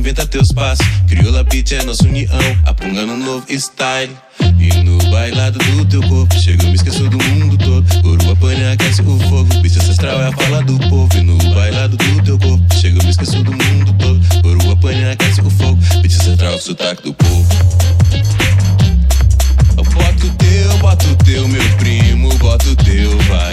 inventa teus passos. Crioula Beat é nossa união, apungando um novo style. E no bailado do teu corpo chega, eu me esqueço do mundo todo. Coroa apanha, aquece o fogo. Beat ancestral é a fala do povo. E no bailado do teu corpo chega, eu me esqueço do mundo todo. Coroa apanha, aquece o fogo. Beat ancestral, o sotaque do povo. Bota o teu, meu primo, bota o teu, vai.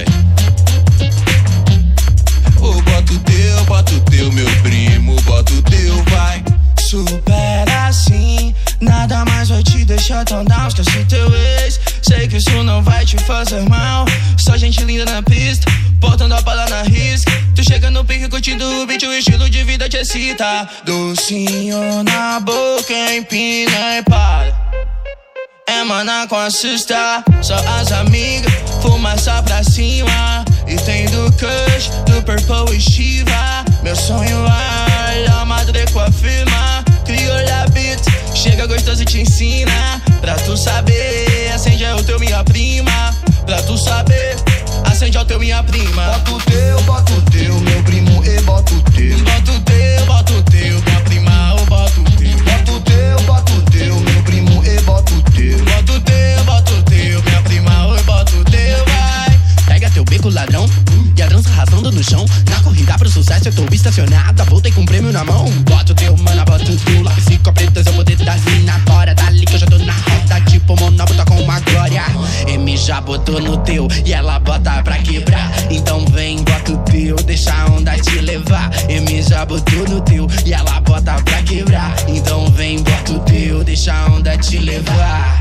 Oh, bota o teu, meu primo, bota o teu, vai. Supera assim, nada mais vai te deixar tão down. Esquece teu ex, sei que isso não vai te fazer mal. Só gente linda na pista, portando a bala na risca. Tu chega no pique curtindo o beat, o estilo de vida te excita. Docinho na boca, empina e para. É mana com assusta, só as amigas, fumaça pra cima. E tem do Kush, do Purple e Shiva. Meu sonho é a madre com a firma. Crioula Beat, chega gostoso e te ensina. Pra tu saber, acende o teu minha prima. Pra tu saber, acende o teu minha prima. Bota o teu, meu primo, e bota o teu. Bota o teu, minha prima, eu boto o teu. Bota o teu, meu primo, e bota o teu. Bota o teu, minha prima, eu boto o teu, vai. Pega teu beco, ladrão, e a dança arrasando no chão. Na corrida pro sucesso eu tô estacionada, voltei com um prêmio na mão. Bota o teu, mana, bota o teu. Lápis e pretas, eu vou ter das mina. Bora, dali que eu já tô na roda, tipo Monabo, tá com uma glória. M já botou no teu, e ela bota pra quebrar. Então vem, bota o teu, deixa a onda te levar. M já botou no teu, e ela bota pra quebrar. Então vem, bota o teu, deixa a onda te levar.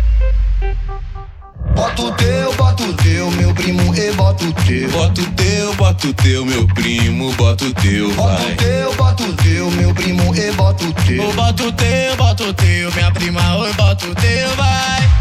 Bota o teu, meu primo, e bota o teu. Bota o teu, meu primo, bota o teu, vai. Bota o teu, meu primo, e bota o teu. Bota o teu, minha prima, oi, bota o teu, vai.